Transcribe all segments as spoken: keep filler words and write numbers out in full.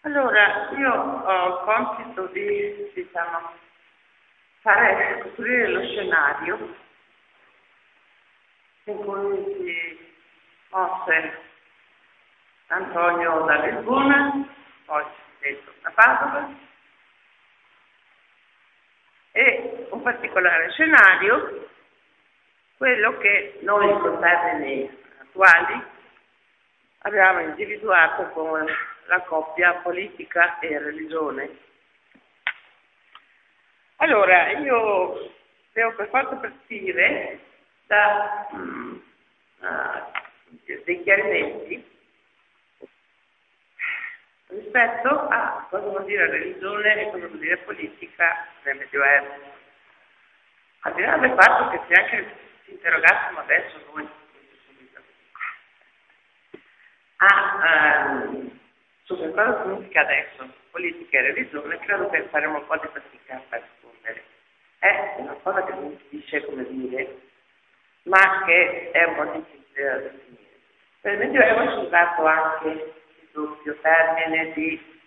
Allora, io ho il compito di, diciamo, fare, costruire lo scenario in cui si mosse Antonio da Lisbona, poi detto da Padova, e un particolare scenario, quello che noi con termini attuali abbiamo individuato come la coppia politica e religione. Allora, io devo per forza partire da um, uh, dei chiarimenti rispetto a cosa vuol dire religione e cosa vuol dire politica nel Medioevo. Al di là del fatto che se anche ci interrogassimo adesso noi subito a um, su che cosa significa adesso politica e religione, credo che faremo un po' di fatica per rispondere. È una cosa che non si dice come dire, ma che è un po' difficile da definire. Per il Medioevo è usato anche il doppio termine di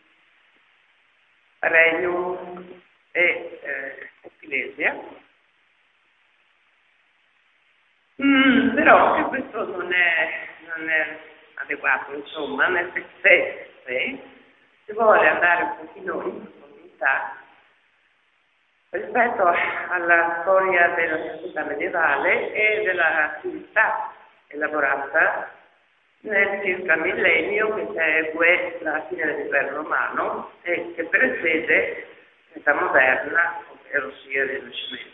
regnum e eh, ecclesia, mm, però anche questo non è, non è adeguato, insomma, nel se, se si vuole andare un pochino in profondità rispetto alla storia della società medievale e della civiltà elaborata nel circa millennio che segue la fine dell'impero romano e che precede l'età moderna, ovvero sia il Rinascimento.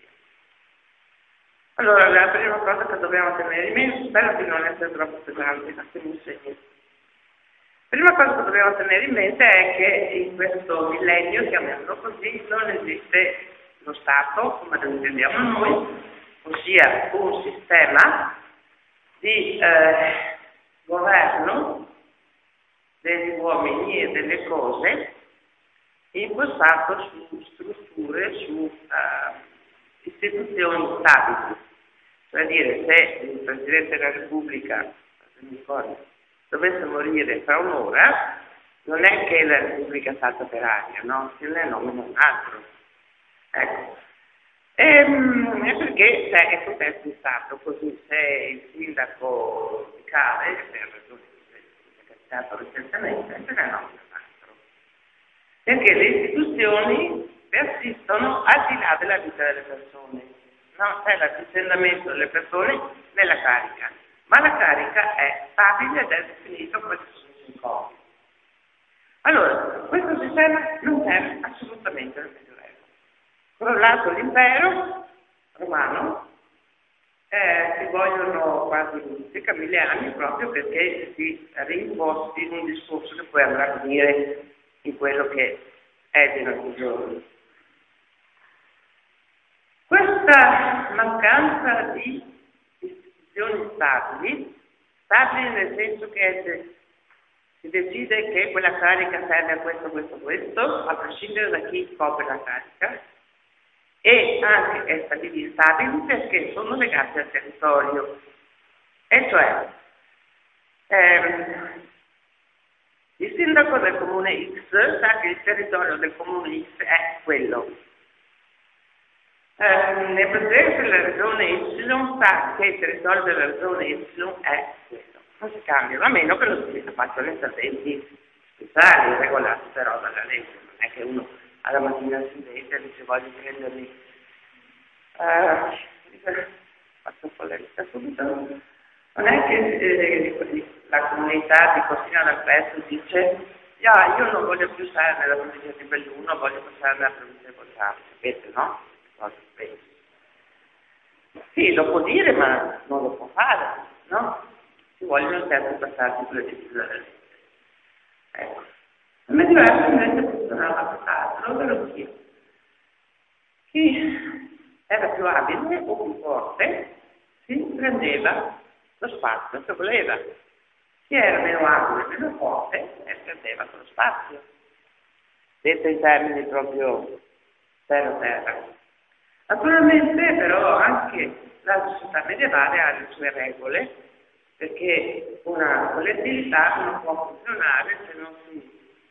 Allora, la prima cosa che dobbiamo tenere in mente, spero di non essere troppo pesante, ma che mi segni. La prima cosa che dobbiamo tenere in mente è che in questo millennio, chiamiamolo così, non esiste lo Stato, come lo intendiamo noi, ossia un sistema di eh, governo degli uomini e delle cose impostato su strutture, su uh, istituzioni stabili. Cioè dire, se il Presidente della Repubblica dovesse morire fra un'ora, non è che la Repubblica salta per aria, no? Se ne nomina un altro. Ecco. E, è perché cioè, è protesto di Stato, così se il sindaco cade, per ragioni che è capitato recentemente, se ne nomina un altro. Perché le istituzioni persistono al di là della vita delle persone. No, c'è l'avvicendamento delle persone nella carica, ma la carica è stabile ed è definito come se fosse un corpo. Allora, questo sistema non serve assolutamente nel Medioevo. Crollato l'impero romano, eh, ci vogliono quasi circa mille anni proprio perché si rimposti in un discorso che poi andrà a finire in quello che è di nostri giorni. Questa mancanza di istituzioni stabili, stabili nel senso che si decide che quella carica serve a questo, questo, questo, a prescindere da chi scopre la carica, e anche è stabili stabili perché sono legati al territorio. E cioè, ehm, il sindaco del comune X sa che il territorio del comune X è quello. Eh, il presidente della regione Y sa che il territorio della regione Y è questo, non si cambia, a meno che non si facciano interventi speciali, regolati però dalla legge. Non è che uno alla mattina si vede e dice voglio prendermi, uh, faccio un po' la lista subito, non è che eh, la comunità di Cortina d'Ampezzo dice yeah, io non voglio più stare nella provincia di Belluno, voglio passare nella provincia di Bolzano, sapete, no? Sì, lo può dire, ma non lo può fare, no? Ci vogliono certi passaggi sulle decisioni della legge. Ecco. Il Medioevo invece funzionava altro, ovvero sia chi era più abile o più forte si prendeva lo spazio che voleva. Chi era meno abile e meno forte si prendeva quello spazio. Detto in termini proprio terra-terra. Naturalmente però anche la società medievale ha le sue regole, perché una collettività non può funzionare se non si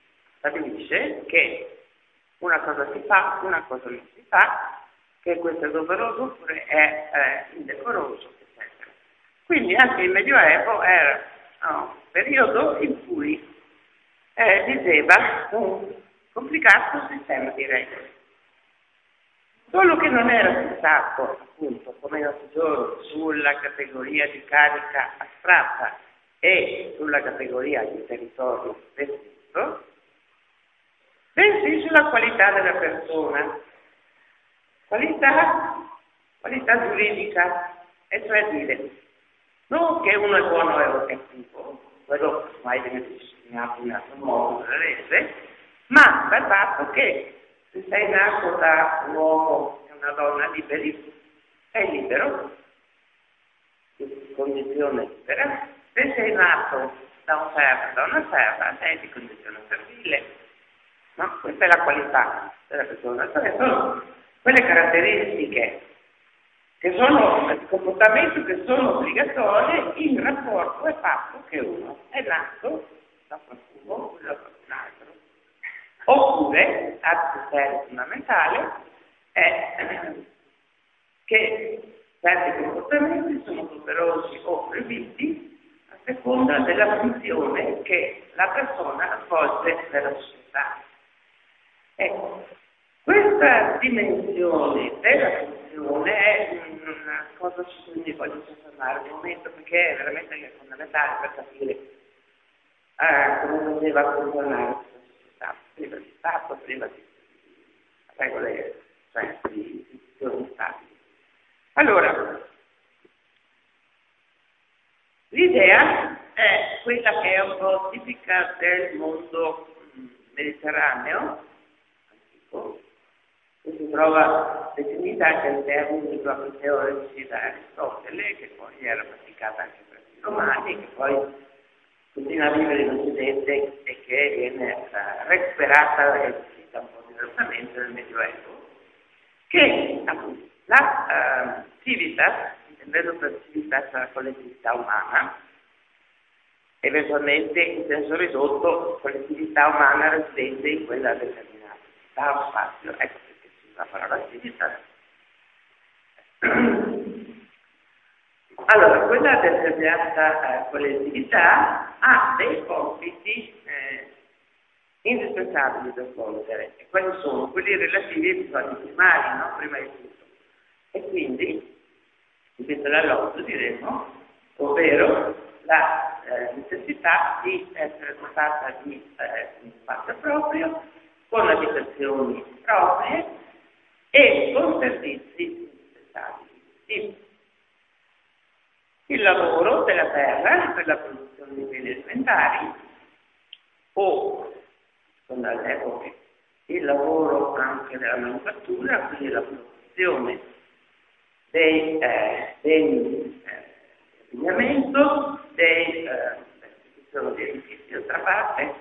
stabilisce che una cosa si fa, una cosa non si fa, che questo è doveroso oppure è eh, indecoroso, eccetera. Quindi anche il Medioevo era no, un periodo in cui eh, viveva un complicato sistema di regole. Solo che non era fissato, appunto, come noto giorno, sulla categoria di carica astratta e sulla categoria di territorio descritto, bensì sulla qualità della persona. Qualità, qualità giuridica, e cioè dire, non che uno è buono o è cattivo, quello mai viene disciplinato in altro modo della legge, ma dal fatto che se sei nato da un uomo e una donna liberi, sei libero, di condizione libera, se sei nato da un servo e da una serva, sei di condizione servile. No? Questa è la qualità della persona, cioè sono quelle caratteristiche che sono i comportamenti che sono obbligatorie in rapporto al fatto che uno è nato da qualcuno o da qualcun altro. Oppure, altro criterio fondamentale è che certi comportamenti sono doverosi o previsti a seconda della funzione che la persona svolge nella società. Ecco, questa dimensione della funzione è una cosa su cui mi voglio soffermare un momento, perché è veramente fondamentale per capire eh, come doveva funzionare questa società, prima di Stato, prima di regole, cioè di istituzioni stabili. Allora, l'idea è quella che è un po' tipica del mondo mediterraneo, che si trova definita anche in termini proprio teorici da Aristotele, che poi era praticata anche per i romani, che poi continua a vivere in Occidente e che viene uh, recuperata e uscita un po' diversamente nel Medioevo, che appunto la uh, civitas, intendendo per civitas la collettività umana, eventualmente in senso ridotto collettività umana residente in quella determinata città o spazio, ecco perché si usa la parola civitas. Allora, quella determinata eh, collettività ha dei compiti eh, indispensabili da svolgere, e quali sono? Quelli relativi ai bisogni primari, no? Prima di tutto. E quindi, dipende dall'otto, diremo, ovvero la eh, necessità di essere dotata di eh, un spazio proprio, con abitazioni proprie e con servizi indispensabili. Il lavoro della terra per la produzione di beni alimentari o, secondo le epoche, il lavoro anche della manifattura, quindi la produzione dei eh, beni eh, di abbigliamento, dei eh, di edifici d'altra parte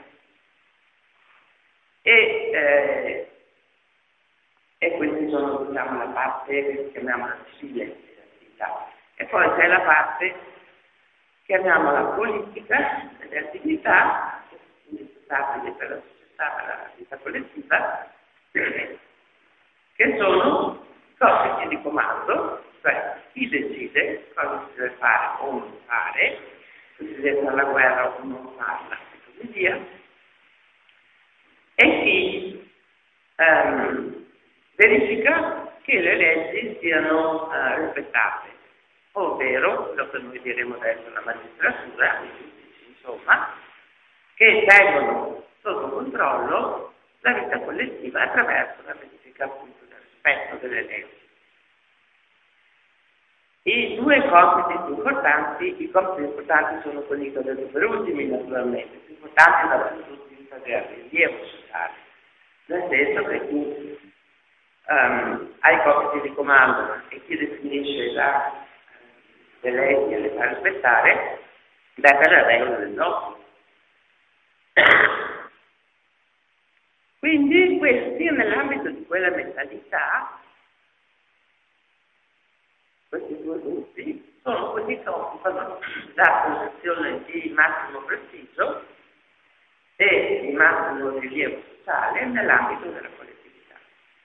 e, eh, e questi sono, diciamo, la parte che chiamiamo la civile dell'attività. E poi c'è la parte, chiamiamola politica, delle attività indispensabili per la società, per la vita collettiva, che sono compiti di comando, cioè chi decide cosa si deve fare o non fare, se si deve fare la guerra o non farla, e così via, e chi ehm, verifica che le leggi siano eh, rispettate, ovvero quello che noi diremo adesso la magistratura, i giudici, insomma, che tengono sotto controllo la vita collettiva attraverso la verifica appunto del rispetto delle leggi. I due compiti più importanti, i compiti più importanti sono quelli che ho detto per ultimi, naturalmente, più importanti dal punto di vista del rilievo sociale, nel senso che tu um, hai compiti di comando e chi definisce la le leggi e le fa rispettare, date le regole del gioco. Quindi questi, nell'ambito di quella mentalità, questi due gruppi sono quelli che occupano la posizione di massimo prestigio e di massimo rilievo sociale nell'ambito della collettività.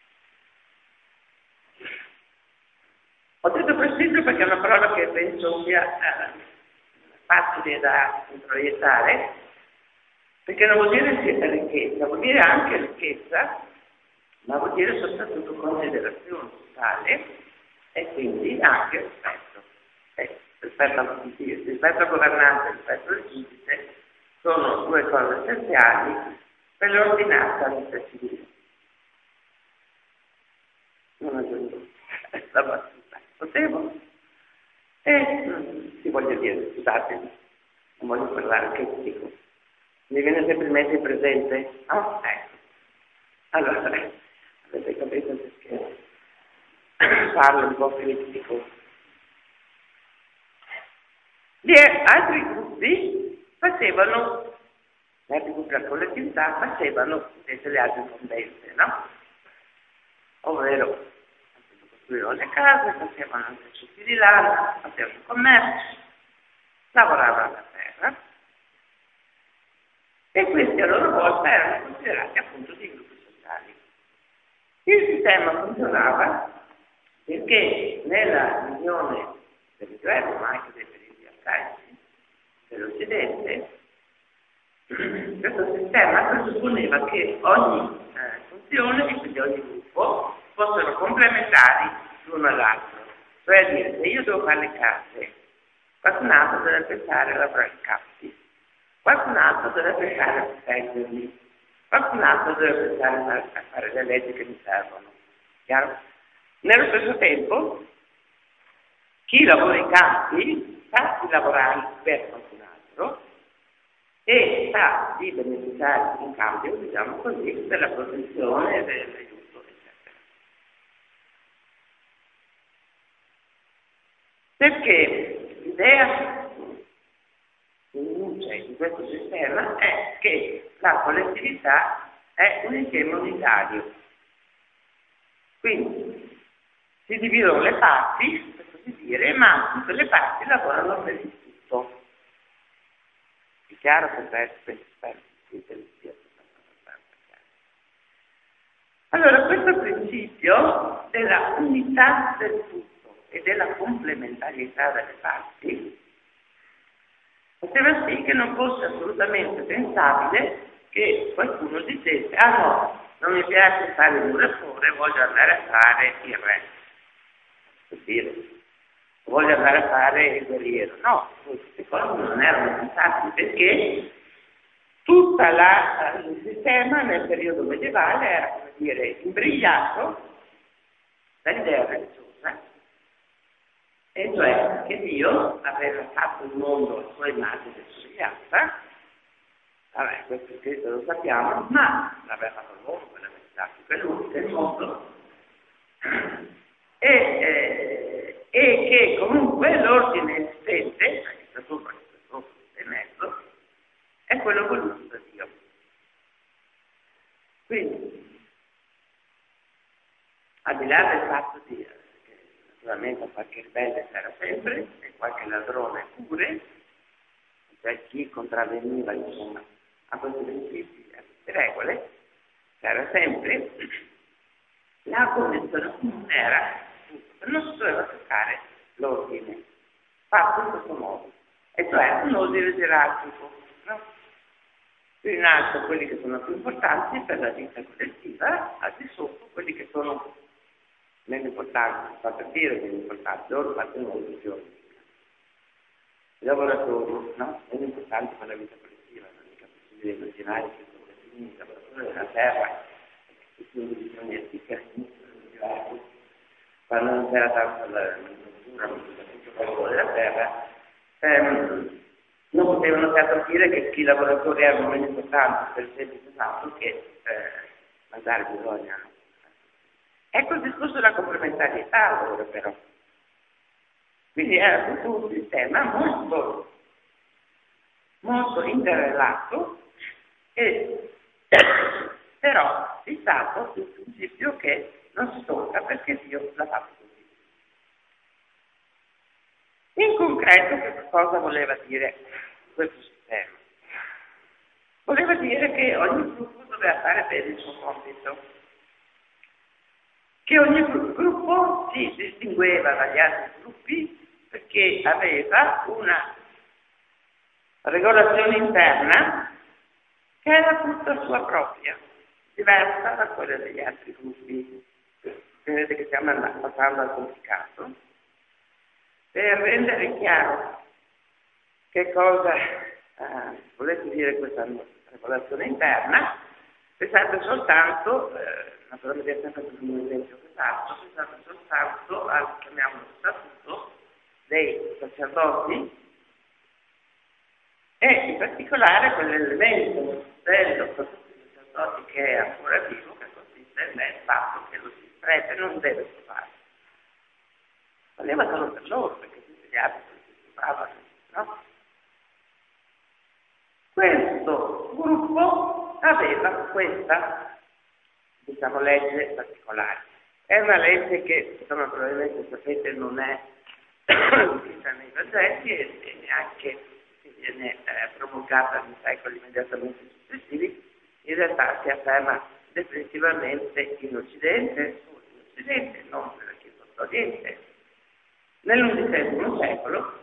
Ho detto prestigio perché è una parola che penso sia eh, facile da proiettare, perché non vuol dire ricchezza, vuol dire anche ricchezza, ma vuol dire soprattutto considerazione sociale e quindi anche rispetto. Eh, rispetto, a, rispetto alla governanza e rispetto al giudice sono due cose essenziali per l'ordinata vita civile. Non aggiungo la battuta. Potevo? E ti voglio dire, scusate, non voglio parlare che dico. Mi viene sempre in mente il presente? No? Ecco. Allora, avete capito perché parlo un po' critico. Gli altri gruppi facevano, gli altri gruppi della collettività facevano invece le altre incombenze, no? Ovvero, costruivano le case, facevano anche succhi di lana, facevano il commercio, lavoravano la terra e questi a loro volta erano considerati appunto dei gruppi sociali. Il sistema funzionava perché nella visione del Medioevo, ma anche dei periodi arcaici dell'Occidente, questo sistema presupponeva che ogni eh, funzione e quindi ogni gruppo fossero complementari l'uno all'altro. Cioè a dire, se io devo fare le case, qualcun altro deve pensare a lavorare i campi, qualcun altro deve pensare a difenderli, qualcun altro deve pensare a fare le leggi che mi servono. Chiaro? Nello stesso tempo, chi lavora i campi sa di lavorare per qualcun altro e sa di beneficiare in cambio, diciamo così, della protezione, dell'aiuto, eccetera. Perché l'idea in luce di questo sistema è che la collettività è un insieme unitario. Quindi si dividono le parti, per così dire, ma tutte le parti lavorano per il tutto. È chiaro che questo è allora questo principio della unità del tutto e della complementarietà delle parti faceva sì che non fosse assolutamente pensabile che qualcuno dicesse ah no, non mi piace fare il muratore, voglio andare a fare il re, per dire, voglio andare a fare il guerriero. No, queste cose non erano pensabili perché tutto il sistema nel periodo medievale era, come dire, imbrigliato dall'idea religiosa, e cioè che Dio aveva fatto il mondo a sua immagine e somiglianza. Vabbè, questo scritto lo sappiamo, ma l'aveva fatto l'uomo, quella verità, quello del mondo, e, eh, e che comunque l'ordine esistente, cioè il sopra il sopra e mezzo, è quello voluto da Dio. Quindi, al di là del fatto di che naturalmente qualche ribelle c'era sempre, e qualche ladrone pure, cioè chi contravveniva, insomma, a questi principi, a queste regole, c'era sempre, la condizione comune era che non si doveva toccare l'ordine, fatto in questo modo, e cioè un ordine gerarchico, no? Più in alto quelli che sono più importanti per la vita collettiva, al di sotto quelli che sono meno importanti, fa per dire meno importanti, loro fanno molto più. I lavoratori, no? Meno importanti per la vita collettiva, non è mica possibile immaginare che sono i lavoratori della terra, che quindi bisogna etichettare quando non c'era tanto la natura, tutto il lavoro della terra, ehm, non potevano certo dire che i lavoratori erano meno importanti per il semplice fatto che eh, mangiare bisogna. Ecco il discorso della complementarietà allora però. Quindi era tutto un sistema molto, molto interrelato e però fissato sul principio che non si tocca perché Dio l'ha fatto così. In concreto che cosa voleva dire questo sistema? voleva dire che ogni gruppo doveva fare bene il suo compito, che ogni gruppo si distingueva dagli altri gruppi perché aveva una regolazione interna che era tutta sua propria, diversa da quella degli altri gruppi. Vedete che stiamo passando al complicato. Per rendere chiaro che cosa eh, volete dire questa regolazione interna, pensate soltanto, eh, naturalmente è sempre un esempio esatto, pensate soltanto al, chiamiamolo, statuto dei sacerdoti, e in particolare quell'elemento dello statuto dei sacerdoti che è ancora vivo, che consiste nel fatto che lo prete non deve stupare. Valeva solo per loro, perché tutti gli altri si stupavano, no? Questo gruppo aveva questa, diciamo, legge particolare. È una legge che, insomma, probabilmente sapete non è scritta nei Vangeli e neanche che viene eh, promulgata nei secoli immediatamente successivi, in realtà si afferma definitivamente in Occidente, solo in Occidente, non nella Chiesa Oriente, nell'undicesimo secolo,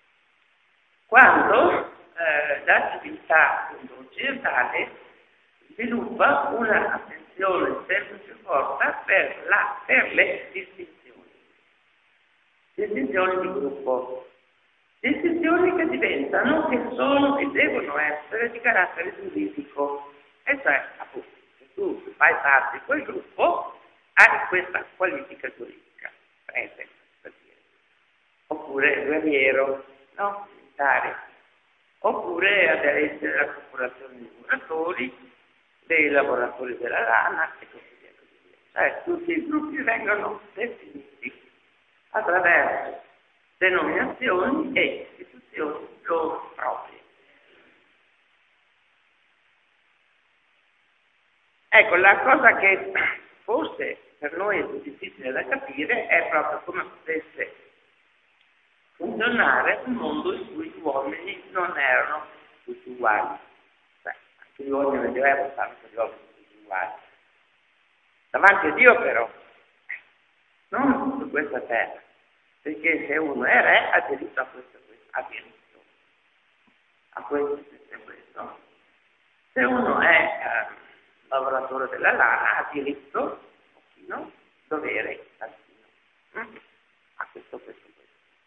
quando eh, la civiltà occidentale sviluppa una attenzione sempre più forte per, la, per le distinzioni, distinzioni di gruppo, distinzioni che diventano, che sono e devono essere di carattere giuridico, e cioè appunto se tu fai parte di quel gruppo hai questa qualifica giuridica, prete, per dire, oppure guerriero, no? Militare, oppure aderente alla popolazione dei muratori, dei lavoratori della lana e così via, così via. Cioè tutti i gruppi vengono definiti attraverso denominazioni e istituzioni loro proprie. Ecco, la cosa che forse per noi è più difficile da capire è proprio come potesse funzionare un mondo in cui gli uomini non erano tutti uguali. Beh, anche gli uomini del Medioevo stanno per gli uomini tutti uguali. Davanti a Dio però, non su questa terra, perché se uno è re ha diritto a questo e questo, ha diritto a questo e questo. Se uno è eh, lavoratore della lana ha diritto, un pochino, dovere, tantino, mm? a questo, questo, questo.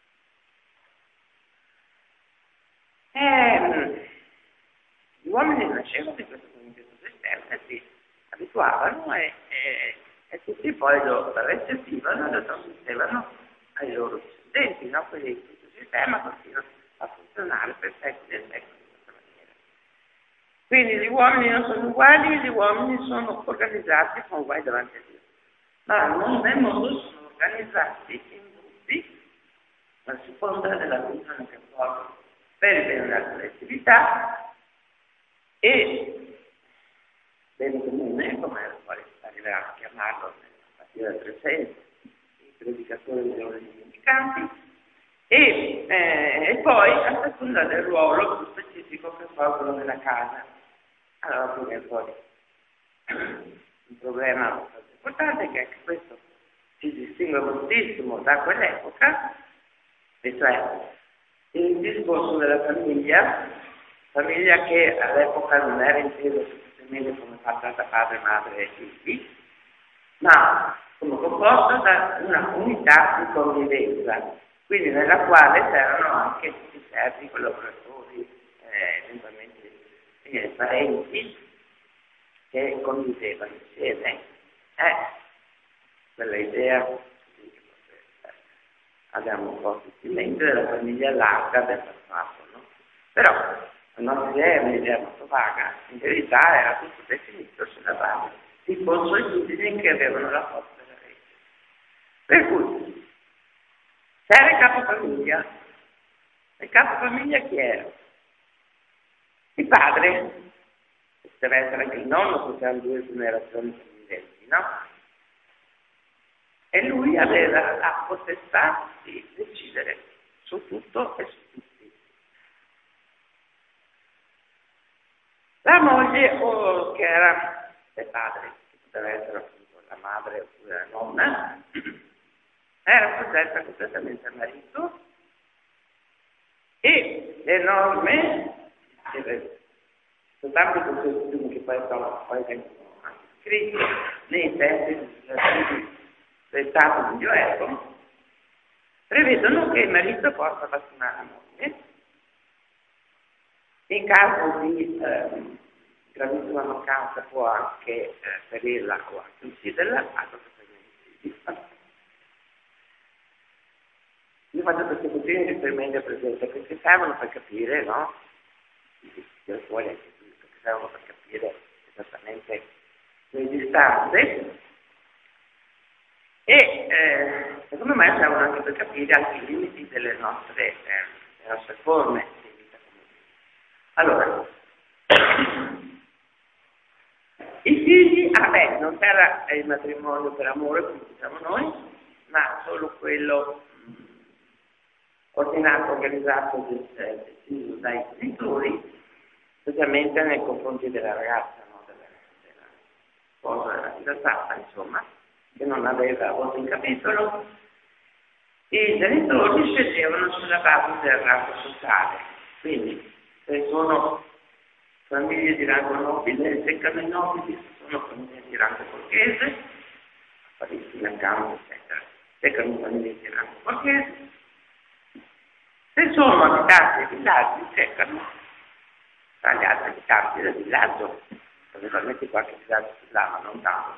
E, gli uomini nascevano in questo sistema e si abituavano e, e, e tutti poi lo recepivano e lo trasmettevano ai loro discendenti, no? Quindi questo sistema continua a funzionare per secoli e secoli in questa maniera. Quindi gli uomini non sono uguali, gli uomini sono organizzati, sono uguali davanti a Dio, ma non nel mondo sono organizzati in gruppi a seconda della funzione che svolgono per il bene della collettività e bene comune, come poi arriverà a chiamarlo a partire dal trecento, i predicatori dei loro dimenticanti, e, eh, e poi a seconda del ruolo più specifico che svolgono nella casa. Allora, qui è poi un problema importante, che anche questo si distingue moltissimo da quell'epoca, e cioè il discorso della famiglia, famiglia che all'epoca non era intesa semplicemente come fatta da padre, madre e figli, ma come composta da una comunità di convivenza, quindi nella quale c'erano anche tutti i servi, collaboratori, eh, eventualmente eh, parenti che convivevano insieme. Eh, quella idea sì, che forse, abbiamo un po' tutti in mente della famiglia larga del passato, no? Però la nostra idea è un'idea molto vaga, in verità era tutto definito sulla base di consuetudini che avevano la forza della rete. Per cui c'era il capofamiglia. Il capofamiglia chi era? Il padre, deve essere anche il nonno, perché erano due generazioni conviventi, no? E lui aveva la potestà di decidere su tutto e su tutti. La c'era il padre, che poteva essere appunto la madre oppure la nonna, era soggetta completamente al marito e le norme, soltanto con questi che poi sono poi vengono anche scritti nei testi legislativi del Stato medioevo, prevedono che il marito possa vaccinare la moglie in caso di eh, gravissima mancanza può anche eh, ferirla o anche ucciderla, altro che per gli omicidi. Io faccio questi puntini di riferimento per esempio perché servono per capire, no? Io fuori anche qui, perché servono per capire esattamente le distanze e eh, secondo me servono anche per capire anche i limiti delle nostre, eh, delle nostre forme di vita comune. Allora, i figli, ah beh, non c'era il matrimonio per amore come diciamo noi, ma solo quello mh, ordinato, organizzato, deciso dai genitori, specialmente nei confronti della ragazza, no? della, della sposa, della fidanzata, insomma, che non aveva voto in capitolo. I genitori sceglievano sulla base del rango sociale, quindi se sono famiglie di rango nobile, seccano i nobili, se sono famiglie di rango borghese, parenti a campo, eccetera, seccano famiglie di rango borghese. Se sono abitanti ai villaggi, seccano tra gli altri abitanti del villaggio, naturalmente qualche villaggio si là, ma non tanto.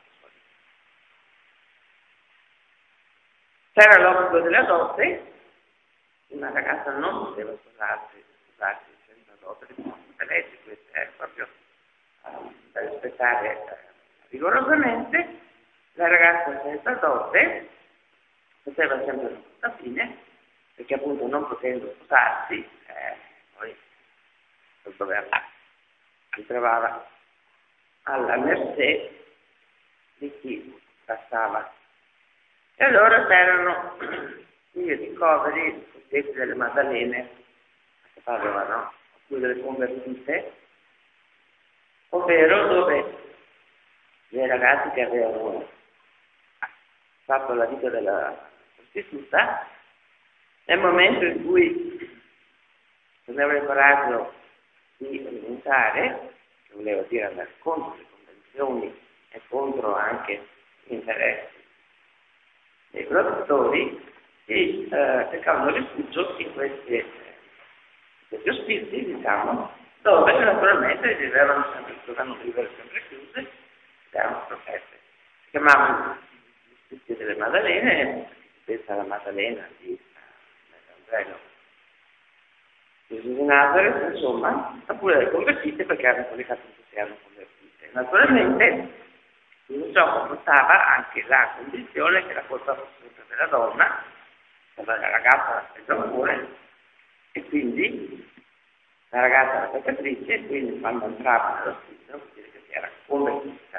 C'era l'obbligo della dote, una ragazza non poteva sposarsi, sposarsi senza dote, per legge, questo è proprio uh, da rispettare uh, rigorosamente. La ragazza senza dote poteva sempre alla fine, perché appunto non potendo sposarsi, eh, poi dove andare? Si trovava alla mercé di chi passava. E allora c'erano i ricoveri, i cosiddetti delle Maddalene, che parlavano, oppure delle convertite, ovvero dove le ragazze che avevano fatto la vita della prostituta, nel momento in cui avevano il coraggio di rinunciare, che voleva dire andare contro le convenzioni e contro anche gli interessi dei produttori, e eh, cercavano rifugio in questi, questi ospizi, diciamo, dove naturalmente vivevano sempre, dovevano vivere sempre chiuse ed erano protette. Si chiamavano gli ospizi delle Maddalene, si pensa alla Maddalena di Andrello Gesù di Nazareth, insomma, oppure le convertite perché erano quelle che appunto si erano convertite. Naturalmente tutto ciò comportava anche la condizione che la colpa fosse sempre della donna, della ragazza era pure, e quindi la ragazza era peccatrice, e quindi quando entrava nello spirito vuol dire che si era convertita.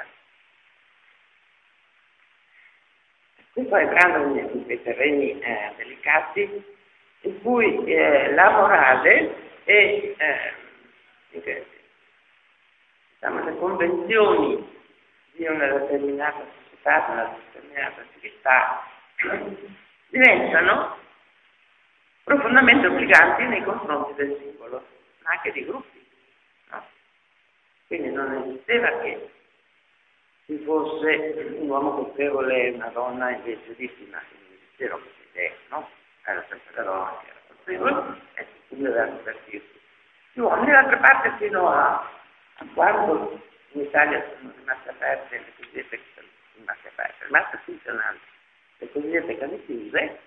Qui poi entrando in quei terreni eh, delicati, in cui eh, la morale e eh, diciamo, le convenzioni di una determinata società, di una determinata civiltà, diventano profondamente obbliganti nei confronti del singolo, ma anche dei gruppi. No? Quindi non esisteva che ci fosse un uomo colpevole e una donna invece vittima, non esisteva questa idea, no? Era sempre la donna che era colpevole e quindi doveva convertirsi. Gli uomini, d'altra parte, fino a, a quando in Italia sono rimaste aperte le cosiddette, rimaste aperte, rimaste funzionanti, le cosiddette case chiuse,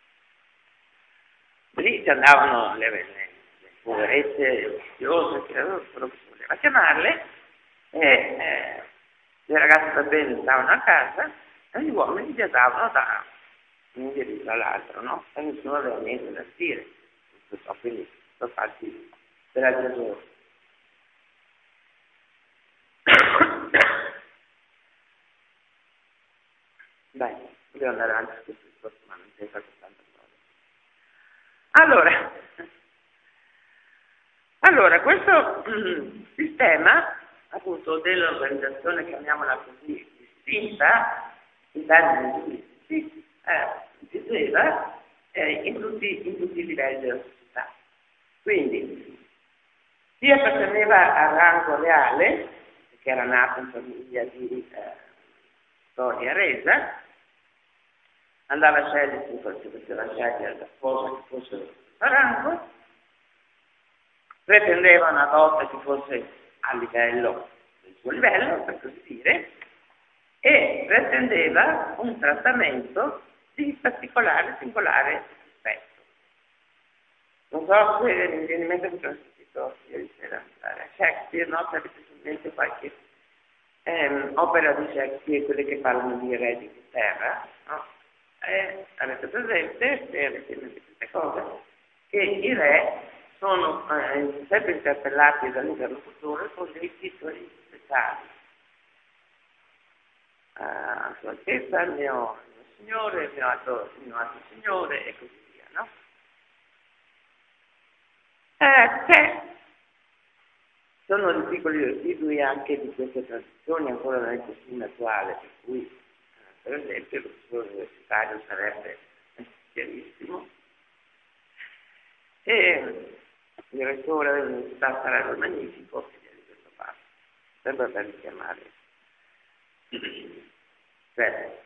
lì ci andavano le, le, le poverette, le ufficiose, quello che si voleva chiamarle, e eh, le ragazze per bene stavano a casa e gli uomini viaggiavano da un indirizzo all'altro, no? E nessuno aveva niente da dire. Quindi sono fatti della Gesù. Beh, devo andare avanti su questo discorso, ma non c'è stato tanta cosa. Allora, allora questo mm, sistema appunto dell'organizzazione, chiamiamola così, distinta, in termini giuridici, eh, diceva eh, in, tutti, in tutti i livelli della società. Quindi, chi apparteneva al rango reale, che era nato in famiglia di eh, storia resa, andava a scegliere, si poteva scegliere la sposa che fosse del stesso rango, pretendeva una donna che fosse a livello del suo livello, per così dire, e pretendeva un trattamento di particolare, singolare rispetto. Non so se mi viene in mente che ho sentito ieri sera a Shakespeare, no? Se avete in mente qualche ehm, opera di Shakespeare, quelle che parlano di re d'Inghilterra, no? Eh, avete presente, se avete in mente queste cose, che i re sono eh, sempre interpellati dall'interlocutore con dei titoli speciali. Uh, Sua Altezza, il mio, il mio signore, il mio alto, il mio alto signore e così via, no? Eh, c'è, sono dei piccoli residui anche di queste tradizioni ancora nel costume attuale, per cui, eh, per esempio, il professore universitario sarebbe chiarissimo e il rettore dell'università sarebbe magnifico e via di questo passo, sempre per richiamare. Cioè,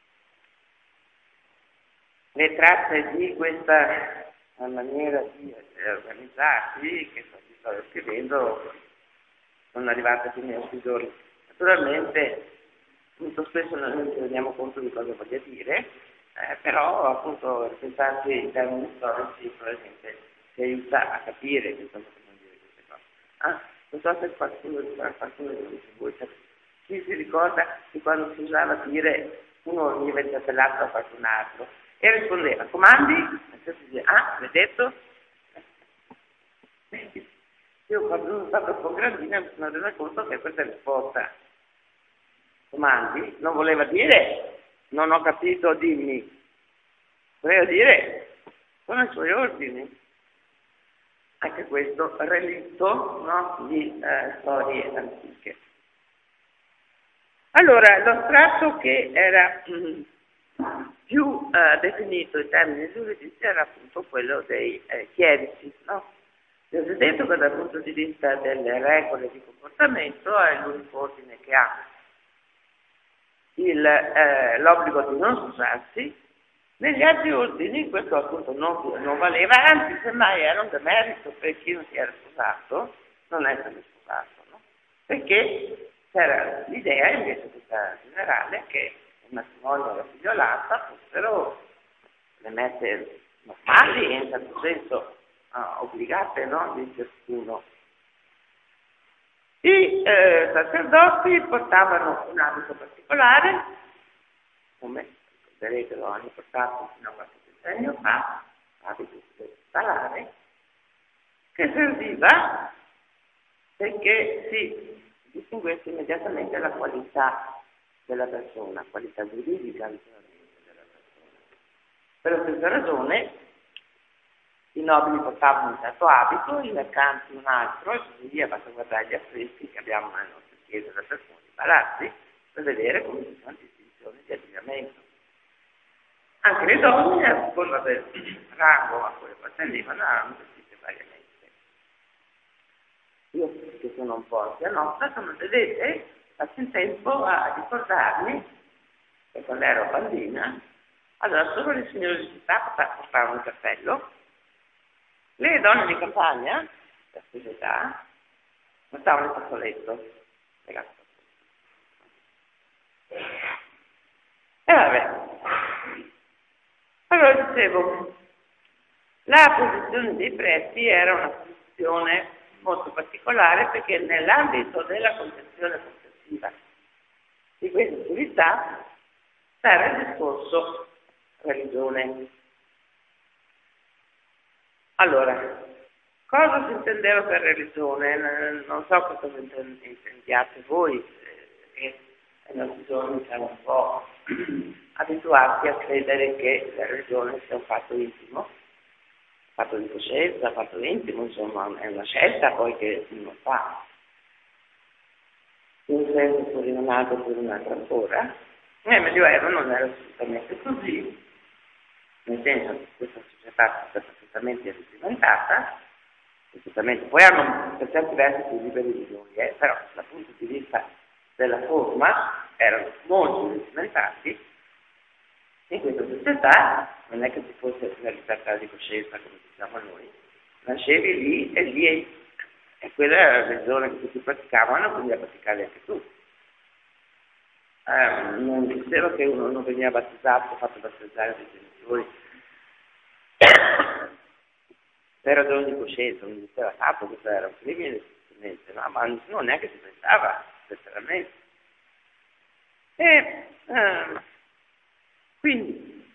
le tracce di questa maniera di organizzarsi che sto scrivendo sono arrivate fino ai nostri giorni. Naturalmente molto spesso noi non ci rendiamo conto di cosa voglia dire, eh, però appunto pensarci in termini storici probabilmente ci aiuta a capire che cosa vogliono dire queste cose. Ah, non so se qualcuno, qualcuno di voi chi si ricorda di quando si usava dire uno veniva interpellato da qualcun altro e rispondeva comandi, e si diceva ah, l'hai detto? Io quando sono stato un po' grandina mi sono resa conto che questa risposta comandi non voleva dire non ho capito, dimmi, voleva dire sono i suoi ordini. Anche questo relitto, no, di eh, storie antiche. Allora, lo strato che era mh, più eh, definito in termini giuridici era appunto quello dei eh, chierici, no? Vi ho detto che dal punto di vista delle regole di comportamento è l'unico ordine che ha il, eh, l'obbligo di non sposarsi. Negli altri ordini questo appunto non, non valeva, anzi semmai era un demerito per chi non si era sposato, non essere sposato, no? Perché c'era l'idea invece questa generale che il matrimonio e la figliolata fossero le messe normali e in certo senso uh, obbligate, no? Di ciascuno. I eh, sacerdoti portavano un abito particolare, come ricorderete lo hanno portato fino a qualche decennio fa, abito salare, che serviva perché si distinguesse immediatamente la qualità della persona, qualità giuridica naturalmente della persona. Per la stessa ragione i nobili portavano un certo abito, i mercanti un altro, e così via. Basta guardare gli affreschi che abbiamo nelle nostre chiese da persone di palazzi per vedere come ci sono distinzioni di abbigliamento. Anche le donne, a seconda del rango a cui appartenevano, erano vestite variamente. Io che sono un po' anzianotta, come vedete, faccio in tempo a ricordarmi che quando ero bambina, allora solo le signore di città portavano il cappello, le donne di campagna, da stessa età, portavano il fazzoletto, legato al fazzoletto. E vabbè. Allora dicevo, la posizione dei preti era una posizione molto particolare perché nell'ambito della concezione complessiva di questa attività c'era il discorso religione. Allora, cosa si intendeva per religione? Non so cosa intendiate voi, perché ai nostri giorni siamo un po' abituati a credere che la religione sia un fatto intimo, un fatto di coscienza, un fatto intimo, insomma, è una scelta poi che uno fa. in un senso pure in un altro, pure in un altro ancora. Nel Medioevo non era assolutamente così, nel senso che questa società è stata perfettamente rudimentata, assolutamente. Poi hanno per certi versi più liberi di noi, eh, però dal punto di vista della forma erano molto rudimentati. In questa società non è che ci fosse una libertà di coscienza come diciamo noi, nascevi lì e lì e quella era la religione che tutti praticavano, quindi la praticavi anche tu. Eh, non diceva che uno non veniva battezzato, fatto battezzare dai genitori per ragioni di coscienza, non diceva tanto, questo era un crimine, no? Ma nessuno neanche si pensava, letteralmente. E eh, quindi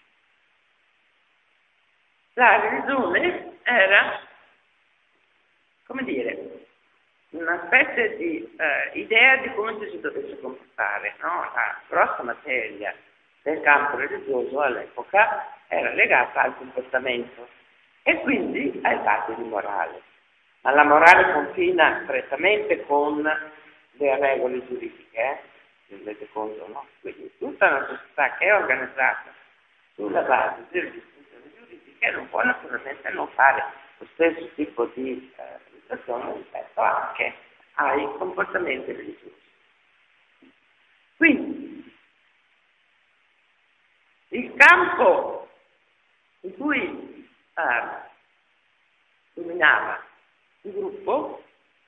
la religione era, come dire, una specie di eh, idea di come ci si dovesse comportare, no? La grossa materia del campo religioso all'epoca era legata al comportamento e quindi ai fatti di morale. Ma la morale confina strettamente con le regole giuridiche, eh? Vi rendete conto, no? Quindi tutta una società che è organizzata sulla base delle distinzioni giuridiche non può naturalmente non fare lo stesso tipo di eh, realizzazione rispetto anche ai comportamenti religiosi. Quindi il campo in cui eh, dominava il gruppo,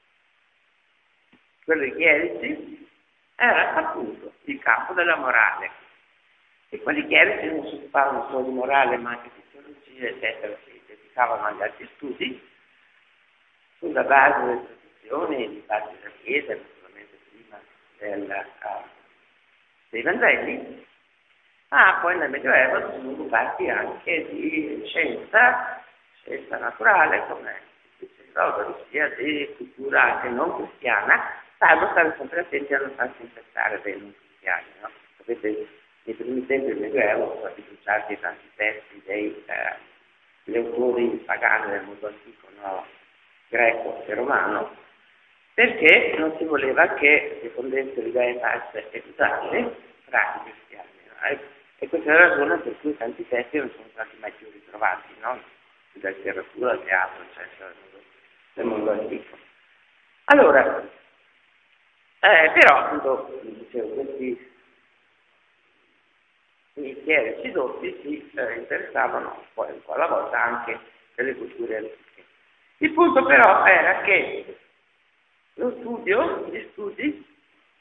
quello dei chierici, era appunto il campo della morale. E quelli chierici non si occupavano solo di morale, ma anche di teologia, eccetera, si dedicavano agli altri studi, sulla base delle tradizioni, di base della Chiesa, naturalmente prima del, uh, dei Vangeli, ma poi nel Medioevo si sono occupati anche di scienza, scienza naturale, come dice Rodoli, sia di cultura anche non cristiana, salvo stare sempre attenti a non farsi infettare dai non cristiani, no? Sapete, nei primi tempi del Medioevo sono stati bruciati tanti testi dei eh, gli autori pagani del mondo antico, no? Greco e romano, perché non si voleva che diffondessero idee false e usate tra i cristiani. No? E questa è la ragione per cui tanti testi non sono stati mai più ritrovati, no? Da letteratura, al teatro, eccetera, nel mondo antico. Allora, eh, però, appunto, dicevo, questi i chierici doppi si eh, interessavano poi un po' alla volta anche delle culture antiche. Il punto però era che lo studio, gli studi,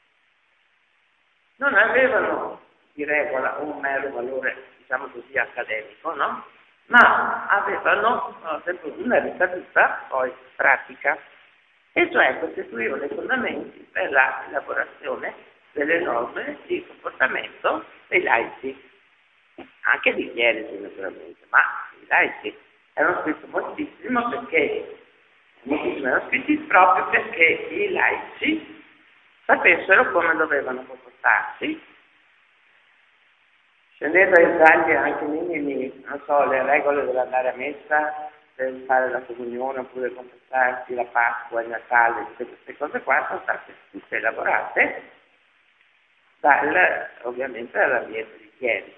non avevano di regola un mero valore, diciamo così, accademico, no? Ma avevano no, sempre una ricaduta poi pratica, e cioè costituivano i fondamenti per la elaborazione delle norme di comportamento dei laici, anche di chierici naturalmente, ma i laici erano scritti moltissimo perché moltissimo erano scritti proprio perché i laici sapessero come dovevano comportarsi, scendendo ai dettagli anche minimi, non so, le regole dell'andare a messa, del fare la comunione oppure confessarsi, la Pasqua, il Natale, tutte queste cose qua sono state tutte elaborate dal, ovviamente dall'ambiente di chierici.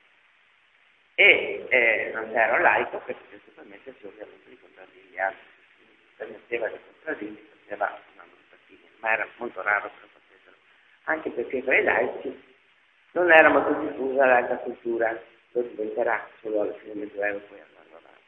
E eh, non c'era un laico perché principalmente si ovviamente li contraddiglia, si permetteva di contraddirli, faceva una brutta, ma era molto raro che lo facessero, anche perché tra i laici non era molto diffusa l'alta cultura, lo diventerà solo alla fine del Medioevo poi andando avanti.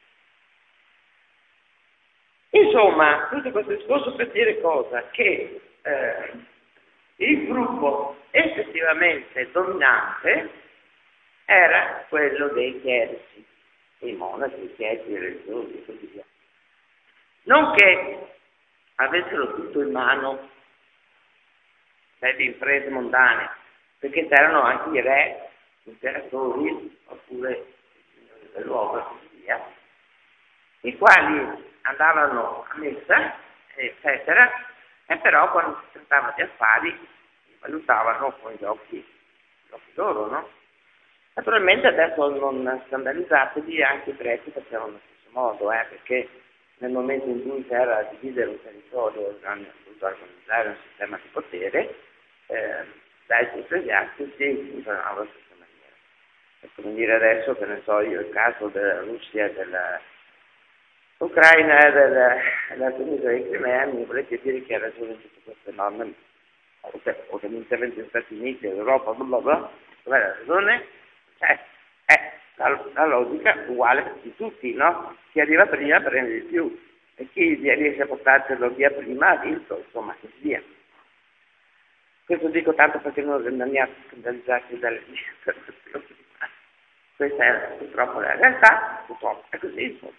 Insomma, tutto questo discorso per dire cosa? Che eh, il gruppo effettivamente dominante era quello dei chierici, i monaci, i chierici, i religiosi e così via. Non che avessero tutto in mano le imprese mondane, perché c'erano anche i re, gli imperatori, oppure i signori del luogo e così via, i quali andavano a messa, eccetera, e però quando si trattava di affari li valutavano con gli occhi, gli occhi loro, no? Naturalmente adesso non scandalizzatevi, anche i preti facevano allo stesso modo, eh, perché nel momento in cui c'era da dividere un territorio, hanno dovuto organizzare un sistema di potere, eh, dai ecclesiastici funzionava allo stesso. È come dire adesso, che ne so io, il caso della Russia, dell'Ucraina e della, della Tunisia e Crimea, mi volete dire che ha ragione in tutte queste norme, o che l'intervento degli Stati Uniti, dell'Europa, bla bla bla, dov'è la ragione? Cioè, è la, la logica uguale per tutti, no? Chi arriva prima prende di più, e chi riesce a portarselo via prima ha vinto, insomma, così via. Questo dico tanto perché non rimaniamo scandalizzati dalle mie affermazioni. Questa è purtroppo la realtà, purtroppo è così, insomma.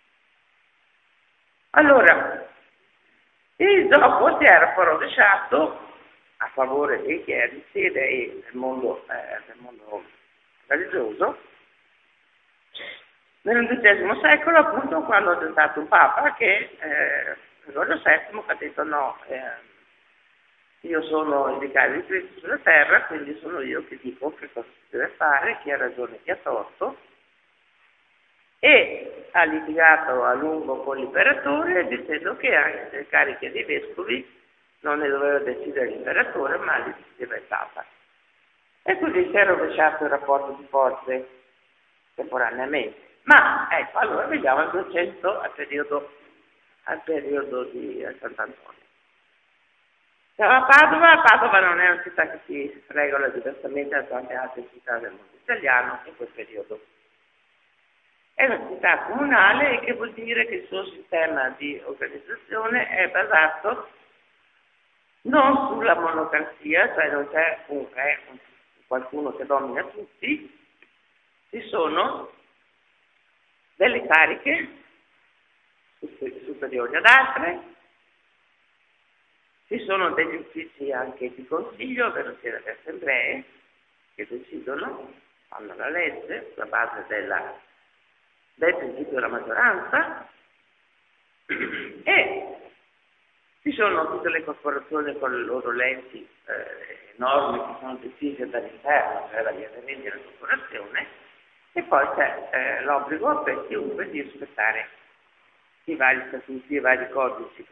Allora, il dopo si era poi rovesciato a favore dei chierici e dei, del, mondo, eh, del mondo religioso nell'undicesimo secolo, appunto, quando c'è stato un papa che, eh, Gregorio settimo, che ha detto no, eh, io sono il vicario di Cristo sulla terra, quindi sono io che dico che cosa si deve fare, chi ha ragione, chi ha torto, e ha litigato a lungo con l'imperatore dicendo che anche le cariche dei vescovi non ne doveva decidere l'imperatore, ma li decideva il Papa. E così si è rovesciato il rapporto di forze temporaneamente. Ma ecco, allora vediamo il duecento al periodo, al periodo di Sant'Antonio. Siamo a Padova. Padova non è una città che si regola diversamente da tante altre città del mondo italiano in quel periodo. È una città comunale, che vuol dire che il suo sistema di organizzazione è basato non sulla monocrazia, cioè non c'è un re, qualcuno che domina tutti, ci sono delle cariche superiori ad altre. Ci sono degli uffici anche di consiglio, ovvero sia le assemblee, che decidono, fanno la legge sulla base della, del principio della maggioranza, e ci sono tutte le corporazioni con le loro leggi, eh, norme che sono decise dall'interno, cioè dagli elementi della corporazione, e poi c'è eh, l'obbligo per chiunque di rispettare i vari statuti, i vari codici.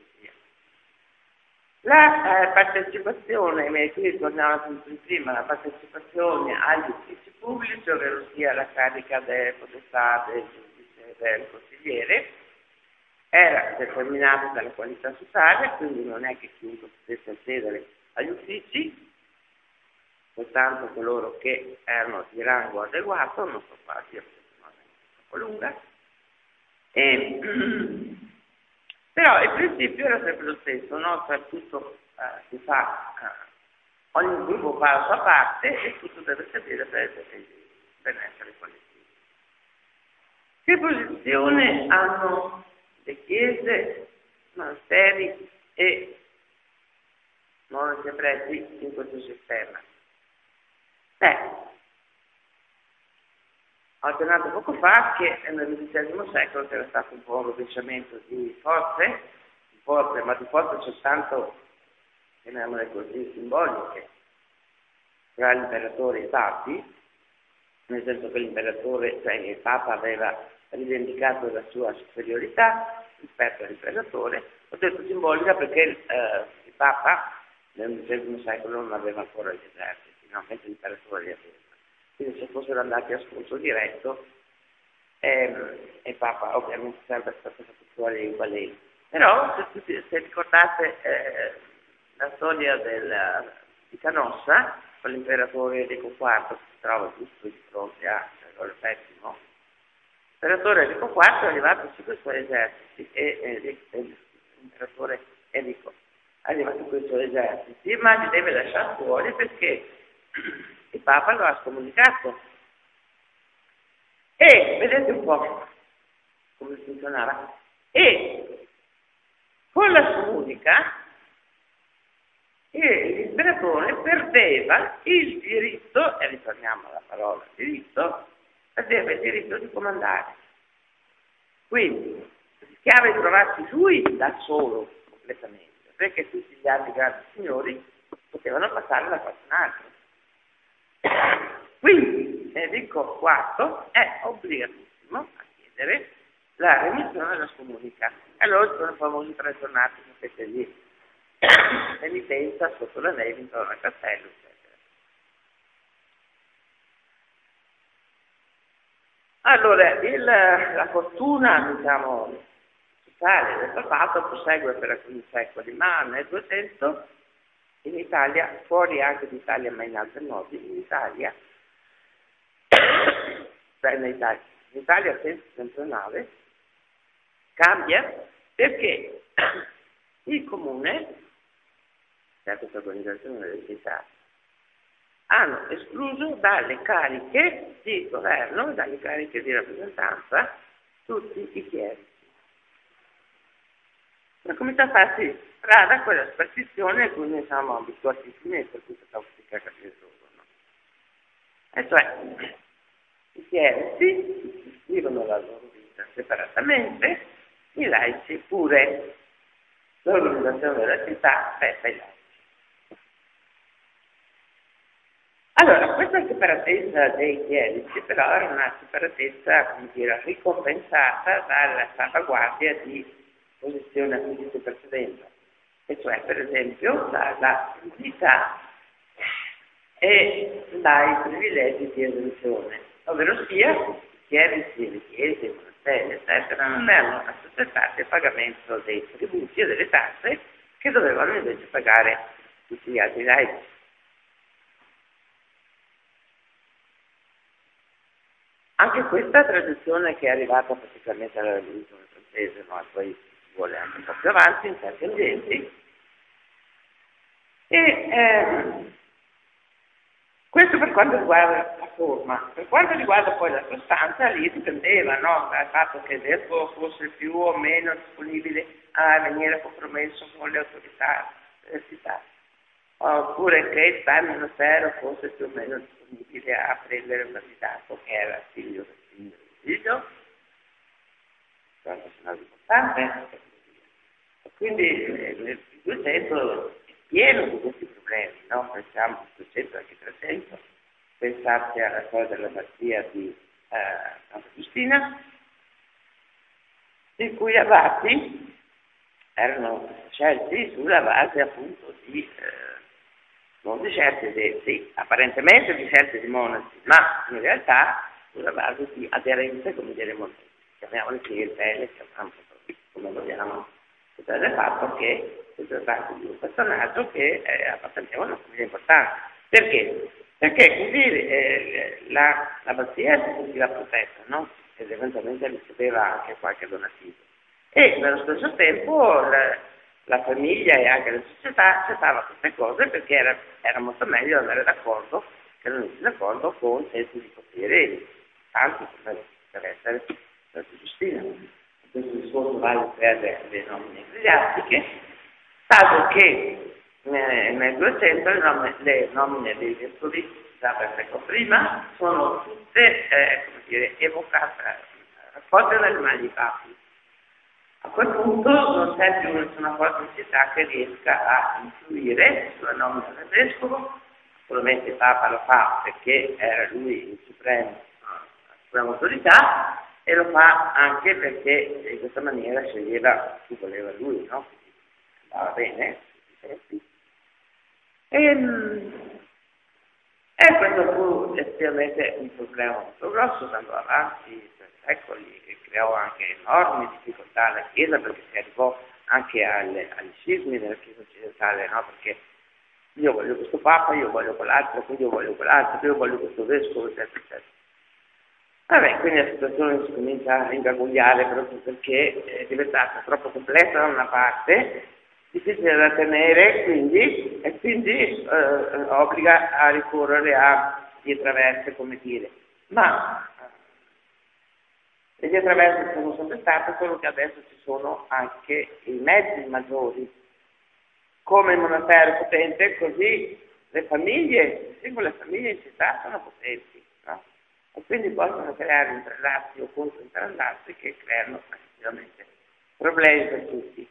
La eh, partecipazione, e qui torniamo sempre prima, la partecipazione agli uffici pubblici, ovvero sia la carica del potestà, del giudice e del consigliere, era determinata dalla qualità sociale, quindi non è che chiunque potesse accedere agli uffici, soltanto coloro che erano di rango adeguato, non so qua dire perché non è troppo lunga, e però il principio era sempre lo stesso, no? Cioè tutto eh, si fa, eh, ogni gruppo fa la sua parte e tutto deve servire per il benessere collettivo. Che posizione hanno le chiese, monasteri e monaci e preti in questo sistema? Beh, ho accennato poco fa che nell'undicesimo secolo c'era stato un po' un rovesciamento di forze, di forze, ma di forze soltanto, chiamiamole così, simboliche, tra l'imperatore e i papi, nel senso che l'imperatore, cioè il papa aveva rivendicato la sua superiorità rispetto all'imperatore. Ho detto simbolica perché eh, il papa nell'undicesimo secolo non aveva ancora gli eserciti, no? Mentre l'imperatore li aveva. Quindi se fossero andati a scontro diretto, ehm, il Papa ovviamente sarebbe stato fatto fuori i baleni. Però se, tutti, se ricordate eh, la storia del, di Canossa, con l'imperatore Enrico quarto, che si trova giusto di fronte a Gregorio settimo, l'imperatore Enrico quarto è arrivato su quei suoi eserciti e, e, e l'imperatore Enrico è arrivato con i suoi eserciti, ma li deve lasciare fuori perché il Papa lo ha scomunicato. E vedete un po' come funzionava. E con la scomunica l'imperatore perdeva il diritto, e ritorniamo alla parola diritto, perdeva il diritto di comandare. Quindi rischiava di trovarsi lui da solo completamente, perché tutti gli altri grandi signori potevano passare da qualcun altro. Quindi Enrico quarto è obbligatissimo a chiedere la remissione della scomunica. E allora sono i famosi tre giornate che siete lì. l'emittenza sotto la neve intorno al castello, eccetera. Allora, il, la fortuna, diciamo, sociale del papato prosegue per alcuni secoli, ma nel duecento in Italia, fuori anche d'Italia ma in altri modi, in Italia, beh, in Italia, in Italia senza settentrionale, cambia perché il comune, da questa organizzazione delle città, hanno escluso dalle cariche di governo, dalle cariche di rappresentanza, tutti i chierici. La comincia a farsi strada quella spartizione a cui noi siamo abituatissimi e per cui facciamo fatica a capire solo, no? E cioè, i chierici vivono la loro vita separatamente, i laici pure. L'organizzazione della città spetta ai laici. Allora, questa separatezza dei chierici però era una separatezza, come dire, ricompensata dalla salvaguardia di posizione acquisita in precedenza, e cioè per esempio dalla dignità e dai privilegi di esenzione, ovvero sia i chierici, le chiese, i monasteri, eccetera, non erano assoggettati al pagamento dei tributi e delle tasse che dovevano invece pagare tutti gli altri laici. Anche questa tradizione che è arrivata praticamente alla rivoluzione francese, ma poi si vuole anche un po' più avanti in certi ambienti, e eh, questo per quanto riguarda la forma. Per quanto riguarda poi la sostanza, lì dipendeva, no? Dal fatto che il vescovo fosse più o meno disponibile a venire a compromesso con le autorità della città, oppure che il tal monastero fosse più o meno disponibile a prendere un candidato che era figlio del figlio del figlio, è un personaggio importante, e quindi eh, il duecento è pieno di questi problemi, no? Pensiamo al duecento anche trecento, pensate alla storia dell'abbazia di eh, Santa Giustina, in cui gli abbati erano scelti sulla base appunto di eh, non di scelte di, sì, apparentemente di scelte di monaci, ma in realtà sulla base di aderenze, come diremo, chiamiamole clientele, chiamiamole come vogliamo, cioè del fatto che si tratta di un personaggio che eh, apparteneva a una famiglia importante. Perché? Perché così eh, la, l'abbazia si sentiva protetta, no? Ed eventualmente riceveva anche qualche donativo. E nello stesso tempo la, la famiglia e anche la società accettava queste cose perché era, era molto meglio andare d'accordo che non essere d'accordo con sensi di potere tanti per essere per Giustina. Questo discorso vale per le nomine ecclesiastiche, salvo che nel duecento le nomine, le nomine dei vescovi, già per secolo prima, sono tutte eh, come dire, evocate, raccolte dalle mani di papi. A quel punto non c'è più nessuna forza di città che riesca a influire sulla nomina del vescovo. Naturalmente il Papa lo fa perché era lui il supremo, la suprema autorità, e lo fa anche perché in questa maniera sceglieva chi voleva lui, no? Andava bene. E, e questo fu effettivamente un problema molto grosso, andò avanti per secoli e creò anche enormi difficoltà alla Chiesa, perché si arrivò anche alle, agli scismi della Chiesa occidentale, no? Perché io voglio questo Papa, io voglio quell'altro, quindi io voglio quell'altro, io voglio questo vescovo, eccetera, eccetera. Vabbè, quindi la situazione si comincia a ingarbugliare proprio perché è diventata troppo complessa da una parte, difficile da tenere, quindi, e quindi eh, obbliga a ricorrere a vie traverse, come dire. Ma le vie traverse sono sempre state, solo che adesso ci sono anche i mezzi maggiori. Come il monastero è potente, così le famiglie, le singole famiglie in città sono potenti, no? E quindi possono creare intrallazzi o controintrallazzi che creano effettivamente problemi per tutti.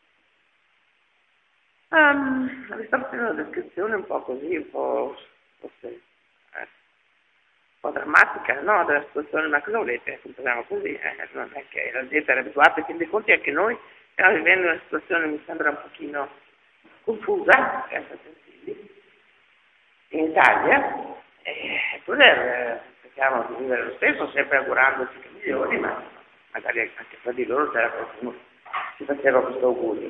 Um, vi sto facendo una descrizione un po' così, un po', forse, eh, un po' drammatica, no, della situazione, ma cosa volete? Funzioniamo così, eh? Non è che la gente era abituata, quindi conti anche noi stiamo vivendo una situazione, mi sembra un pochino confusa, senza sensibili, in Italia, eppure eh, cerchiamo di vivere lo stesso, sempre augurandoci che migliori, ma magari anche tra di loro c'era qualcuno che si faceva questo augurio.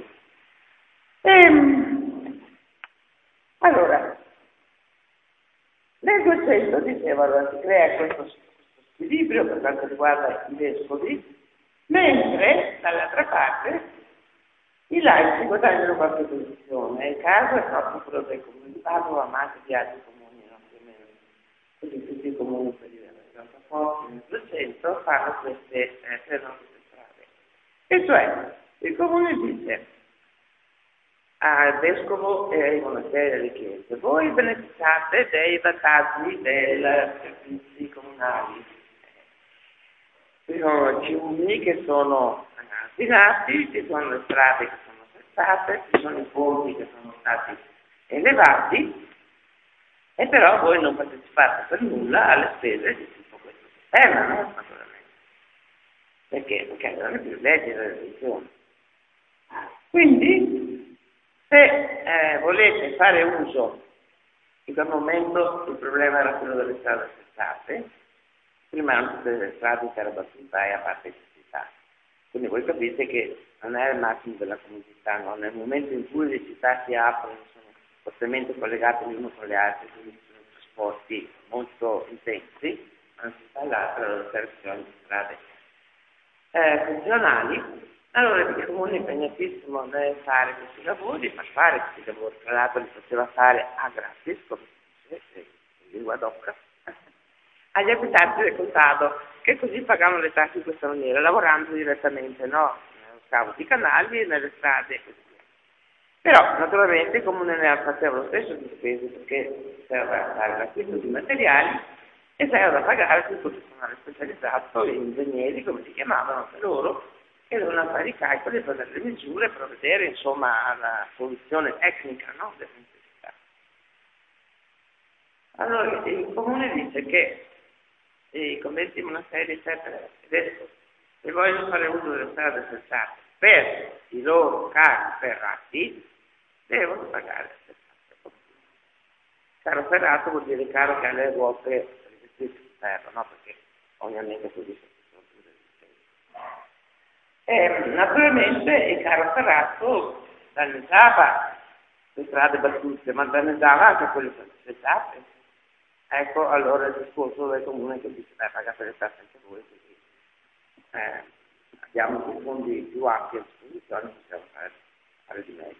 Ehm, allora, nel duecento, dicevo, allora, si crea questo, questo squilibrio per quanto riguarda i vescovi, mentre dall'altra parte i laici guadagnano qualche posizione. Il caso è proprio quello del comune di Padova, ma anche di altri comuni, no? Più o meno, così tutti i comuni per dire forti nel duecento fanno queste, eh, prendono queste strade. E cioè, il comune dice al vescovo e ai monasteri e alle chiese: voi beneficiate dei vantaggi dei servizi comunali. Ci sono i fiumi che sono affinati, ci sono le strade che sono attrezzate, ci sono i ponti che sono stati elevati, e però voi non partecipate per nulla alle spese di tutto questo sistema, no? Naturalmente. Perché? Perché non è più legge della religione. Quindi, se eh, volete fare uso, in quel momento il problema era quello delle strade attrezzate, prima erano tutte le strade che erano battuta e a parte di città. Quindi voi capite che non è il massimo della comunità, no? Nel momento in cui le città si aprono, sono fortemente collegate l'uno con le altre, quindi sono trasporti molto intensi, una città all'altra loro servono di strade eh, funzionali. Allora il comune è impegnatissimo nel fare questi lavori, ma fare questi lavori, tra l'altro li poteva fare a gratis, come si dice in lingua d'opera, agli abitanti del contado, che così pagavano le tasse in questa maniera, lavorando direttamente, no? Nello scavo di canali e nelle strade e così via. Però, naturalmente, il comune ne faceva lo stesso di spese, perché serve a fare l'acquisto di materiali e serve a pagare tutto il personale specializzato, gli ingegneri, come si chiamavano anche loro, che dovevano fare i calcoli per dare le misure, per vedere, insomma, alla soluzione tecnica, no? Delle necessità. Allora, il comune dice che i conventi, i monasteri, eccetera, adesso, se vogliono fare uso delle strade attrezzate per i loro carri ferrati, devono pagare le tasse. Carro ferrato vuol dire carro che ha le ruote rivestite di ferro, no? Perché ovviamente così sono più resistenti. E naturalmente il carro ferrato danneggiava le strade battute, ma danneggiava anche quelle attrezzate. Ecco allora il discorso del comune che dice: beh, pagate le tasse anche voi, così eh, abbiamo più fondi più ampi a disposizione, possiamo fare, fare di meglio.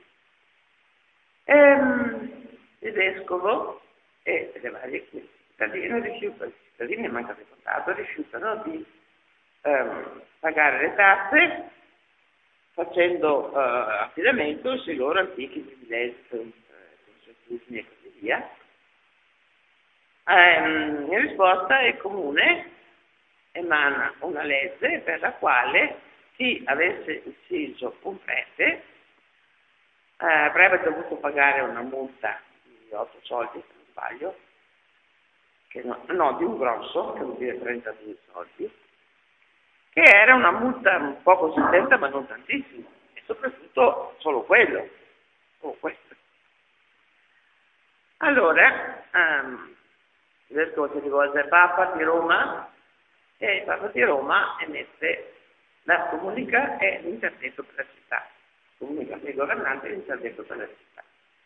Ehm, il vescovo e le varie cittadine rifiutano, i cittadini mancano di contatto, rifiutano di ehm, pagare le tasse facendo eh, affidamento sui loro antichi privilegi, consuetudini e così via. Ehm, in risposta il comune emana una legge per la quale chi avesse ucciso un prete eh, avrebbe dovuto pagare una multa di otto soldi, se non sbaglio, che no, no, di un grosso, che vuol dire trentadue soldi, che era una multa un po' consistente ma non tantissimo, e soprattutto solo quello, solo questo. Allora, um, il vescovo si rivolge al Papa di Roma e il Papa di Roma emette la comunica e l'interdetto per la città. Comunica per i governanti e l'interdetto per la città.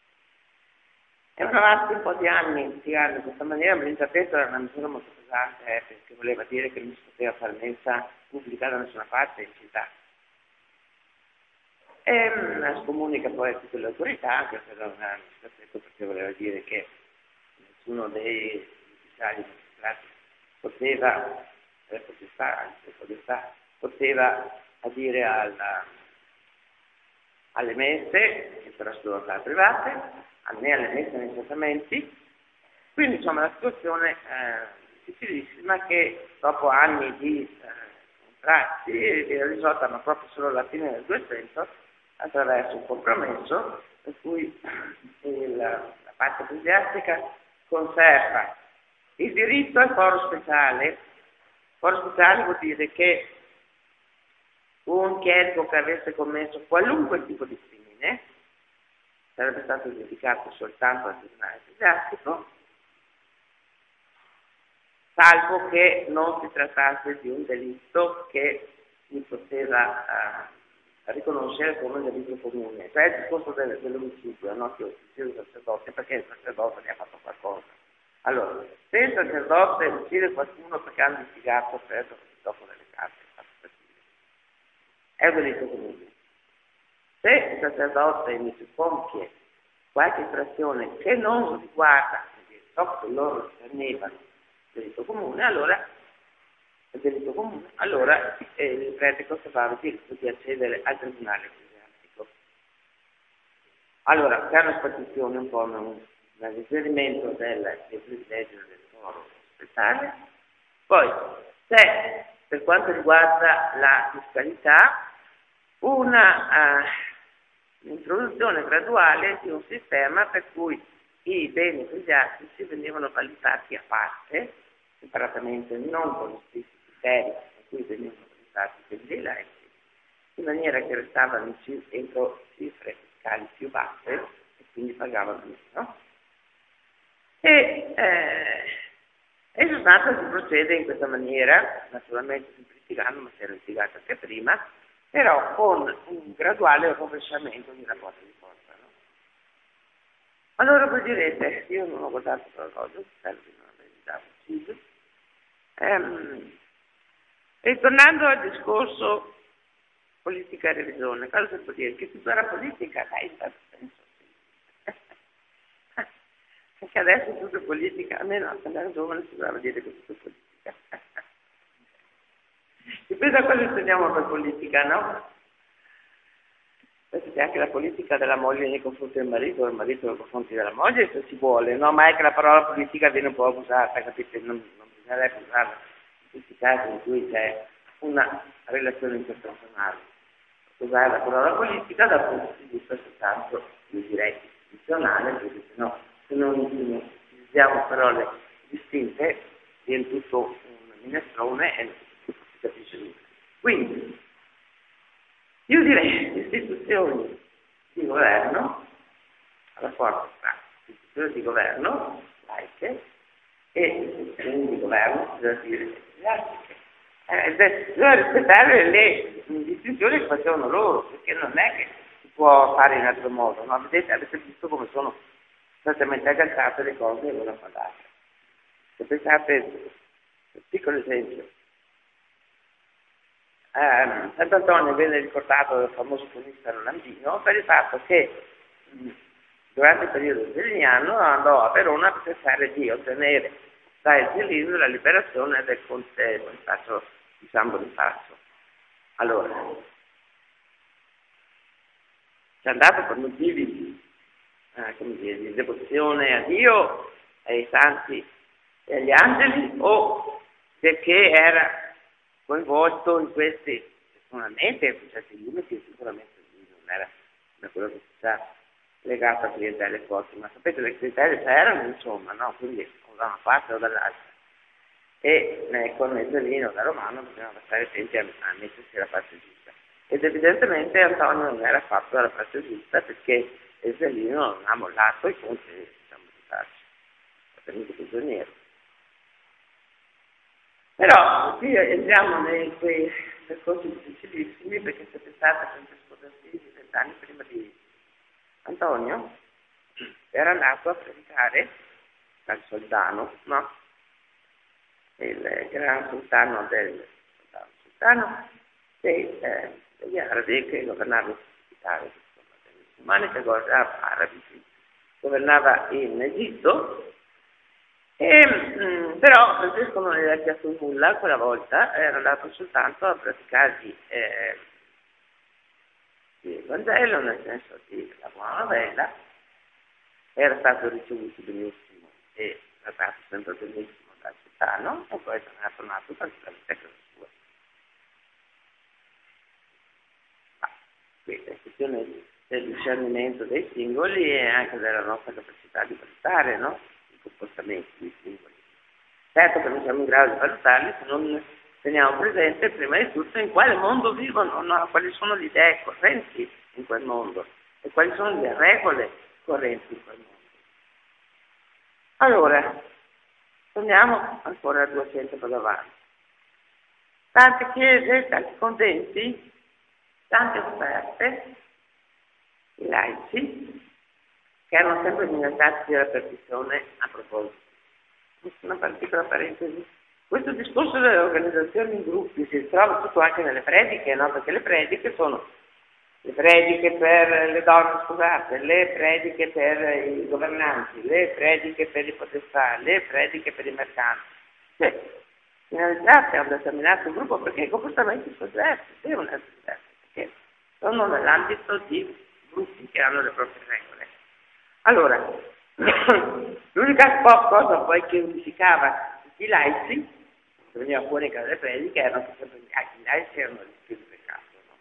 È avanti un po' di anni litigando in questa maniera, ma l'interdetto era una misura molto pesante, eh, perché voleva dire che non si poteva fare messa pubblica da nessuna parte in città. E um, scomunica poi a tutte le autorità, anche per l'interdetto, perché voleva dire che nessuno dei ufficiali magistrati poteva, eh, potestà, anzi, potestà, poteva adire alla, alle messe, che però sono state private, né alle messe né ai sacramenti. Quindi insomma la situazione è difficilissima, che dopo anni di eh, contratti è risolta, ma proprio solo alla fine del duecento, attraverso un compromesso per cui il, la parte ecclesiastica conserva il diritto al foro speciale. Foro speciale vuol dire che un chierico che avesse commesso qualunque tipo di crimine sarebbe stato dedicato soltanto al tribunale ecclesiastico, salvo che non si trattasse di un delitto che si poteva uh, riconoscere come un delitto comune, cioè il discorso del, dell'omicidio, no? Che uccide il sacerdote perché il sacerdote ne ha fatto qualcosa. Allora, se il sacerdote uccide qualcuno perché ha litigato per dopo delle carte, è un delitto comune. Se il sacerdote invece compie qualche infrazione che non riguarda ciò che loro ritenevano delitto comune, allora il delitto comune, allora eh, il prete conservava il diritto di accedere al tribunale ecclesiastico. Allora, c'è una spartizione un po' un alleggerimento del, del privilegio del foro speciale. Poi c'è, per quanto riguarda la fiscalità, una uh, introduzione graduale di un sistema per cui i beni ecclesiastici venivano valutati a parte, separatamente, non con gli stessi criteri con cui venivano valutati quelli dei laici, in maniera che restavano entro cifre fiscali più basse e quindi pagavano meno. E eh, in sostanza si procede in questa maniera, naturalmente semplificando, ma si era litigato anche prima, però con un graduale rovesciamento di rapporti di forza. No? Allora voi direte, io non ho guardato l'orologio, spero di non aver già ucciso. Ehm, ritornando al discorso politica e religione, cosa si può dire? Che tutto era politica? Dai, in certo senso sì. Perché adesso tutto è politica, almeno quando ero giovane si doveva dire che tutto è politica. Dipende da cosa intendiamo per politica, no? Perché c'è anche la politica della moglie nei confronti del marito, del marito nei confronti della moglie, se si vuole, no? Ma è che la parola politica viene un po' abusata, capite? Non, non bisognerebbe usarla in questi casi in cui c'è una relazione interpersonale. Usare la parola politica dal punto di vista soltanto, io direi, istituzionale, perché se no, se non utilizziamo parole distinte, viene tutto un minestrone e non si capisce nulla. Quindi, io direi istituzioni di governo, alla forza tra istituzioni di governo, laiche, e istituzioni di governo, bisogna dire, ecclesiastiche. Eh, bisogna rispettare le distinzioni che facevano loro, perché non è che si può fare in altro modo, no? Vedete, avete visto come sono sostanzialmente agganciate le cose l'una con l'altra. Se pensate, un piccolo esempio, eh, Sant'Antonio venne ricordato dal famoso cronista Rolandino per il fatto che mh, durante il periodo zeliniano andò a Verona per cercare di ottenere dai Zelino la liberazione del conte Bonifacio di San Bonifacio. Allora, c'è andato per motivi di, eh, come dire, di devozione a Dio, ai santi e agli angeli, o perché era coinvolto in questi, sicuramente, in certi limiti, sicuramente non era da quello che si sa legato a clientele forti, ma sapete le clientele c'erano, insomma, no? Quindi o da una parte o dall'altra. E eh, con Ezzelino da Romano bisognava stare attenti a, a mettersi alla parte giusta. Ed evidentemente Antonio non era fatto dalla parte giusta perché Ezzelino non ha mollato i conti, diciamo, di farci. Ha tenuto prigioniero. Però qui entriamo nei quei percorsi difficilissimi, perché se pensate a Francesco d'Assisi vent'anni prima di Antonio era andato a predicare al Soldano, no? Il gran sultano del sultano, sultano dei, eh, degli arabi che governava l'Italia, insomma, dei musulmani che governava arabi, governava in Egitto. E, mh, però Francesco non aveva chiesto nulla quella volta, era andato soltanto a praticare di, eh, di Vangelo, nel senso di la buona novella, era stato ricevuto benissimo e trattato sempre benissimo dal sultano, e poi era tornato tranquillamente a casa sua. Ma questa è questione del discernimento dei singoli e anche della nostra capacità di valutare, no? Comportamenti dei singoli. Certo che non siamo in grado di valutarli se non teniamo presente prima di tutto in quale mondo vivono, no? Quali sono le idee correnti in quel mondo e quali sono le regole correnti in quel mondo. Allora, torniamo ancora al duecento per avanti. Tante chiese, tanti conventi, tante offerte, i laici, che erano sempre minacciati della perdizione a proposito. Una piccola parentesi. Questo discorso delle organizzazioni in gruppi si trova tutto anche nelle prediche, no? Perché le prediche sono le prediche per le donne, scusate, le prediche per i governanti, le prediche per i potestà, le prediche per i mercanti. Cioè, finalizzate a un determinato gruppo perché i comportamenti soggetti devono essere diversi, perché sono nell'ambito di gruppi che hanno le proprie regole. Allora, l'unica cosa poi che unificava i laici, che veniva fuori dalle prediche, erano che sempre i laici erano il più di peccato. No?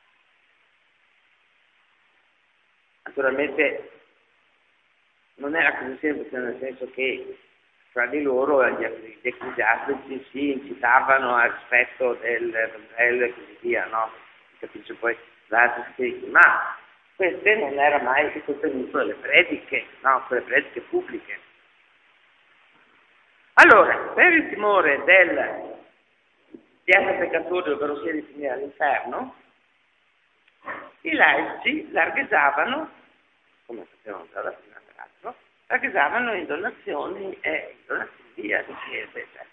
Naturalmente non era così semplice, nel senso che fra di loro gli ecclesiastici si incitavano al rispetto del Vangelo e così via, no? Si capisce poi da altri scritti, ma questo non era mai il contenuto delle prediche, no? Quelle prediche pubbliche. Allora, per il timore del di essere peccatori, ovvero sia di finire all'inferno, i laici largheggiavano, come sappiamo già da prima peraltro, largheggiavano in donazioni e in donativi alle chiese, eccetera.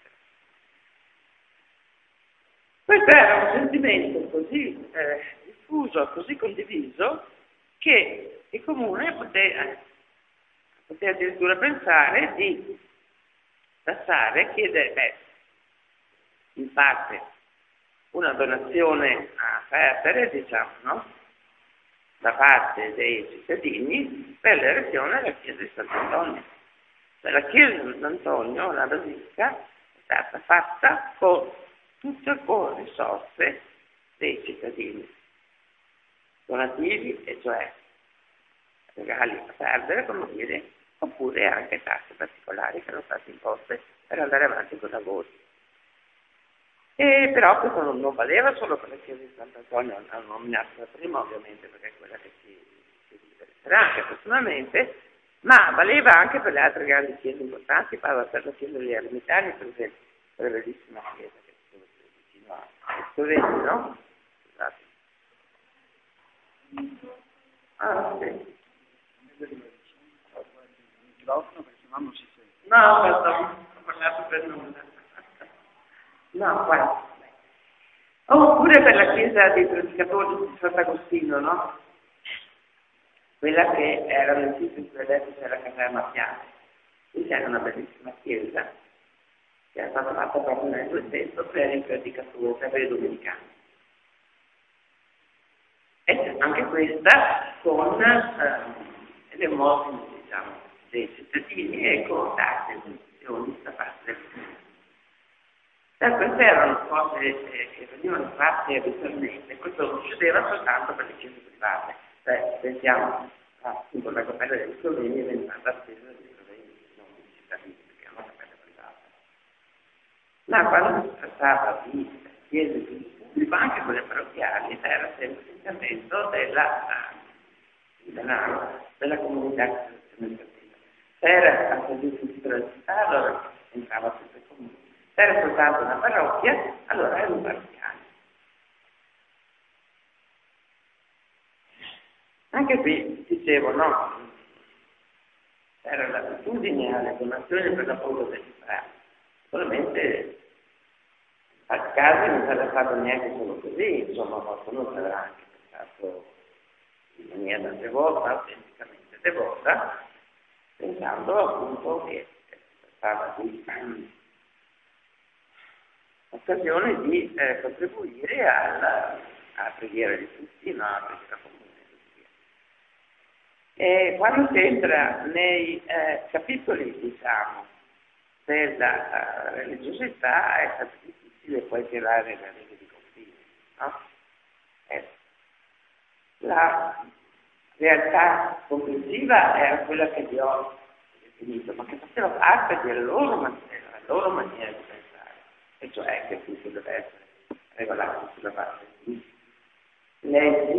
Questo era un sentimento così eh, diffuso, così condiviso, che il comune poteva, poteva addirittura pensare di tassare, chiedere, beh, in parte una donazione a perdere, diciamo, no? Da parte dei cittadini per l'erezione della chiesa di Sant'Antonio. Cioè, la chiesa di Sant'Antonio, la basilica, è stata fatta con tutte con risorse dei cittadini donativi, e cioè regali a perdere, come dire, oppure anche tasse particolari che erano state imposte per andare avanti con i lavori. E però questo non, non valeva solo per la chiesa di Sant'Antonio, hanno nominato la prima ovviamente perché è quella che si, si interesserà anche personalmente, ma valeva anche per le altre grandi chiese importanti, parla per la chiesa degli Ermitani, per esempio, per la bellissima chiesa che si trova vicino a Slovenia, no? Scusate. Ah, sì. Microfono perché sennò non si sente. No, non ho parlato per nulla. No, qua. Oppure per la chiesa dei predicatori di Sant'Agostino, no? Quella che era nel sito in cui adesso c'è la caserma Piana. Qui c'era una bellissima chiesa che è stata fatta proprio nel duecento per i predicatori, cioè per i domenicani. E anche questa con eh, le mostre, diciamo, dei cittadini e con tasse e donazioni da parte del comune. Cioè, queste erano cose eh, che venivano fatte abitualmente, questo non succedeva soltanto per le chiese private. Cioè, pensiamo, appunto, la cappella degli Sloveni è diventata spesa degli Sloveni, non dei cittadini, perché è una cappella privata. Ma quando si trattava di chiese di pubblico, anche quelle parrocchiali, era sempre l'intervento della, della, della comunità che se era a servizio di città, allora entrava tutto il comune. Se era soltanto una parrocchia, allora era un parrocchiale. Anche qui, dicevo, no, era l'abitudine alle donazioni per l'appunto degli frati. Solamente a casi non sarebbe stato neanche solo così, insomma, qualcuno ci avrà anche pensato in maniera devota, autenticamente devota, pensando appunto che si trattava di occasione di eh, contribuire alla, alla preghiera di tutti, no? Alla preghiera comune e così via. E quando si entra nei eh, capitoli, diciamo, della uh, religiosità è stato difficile poi tirare le righe di confine, no? Eh, la realtà complessiva era quella che vi ho definito, ma che faceva parte della loro maniera, della loro maniera di pensare, e cioè che tutto deve essere regolato sulla base di leggi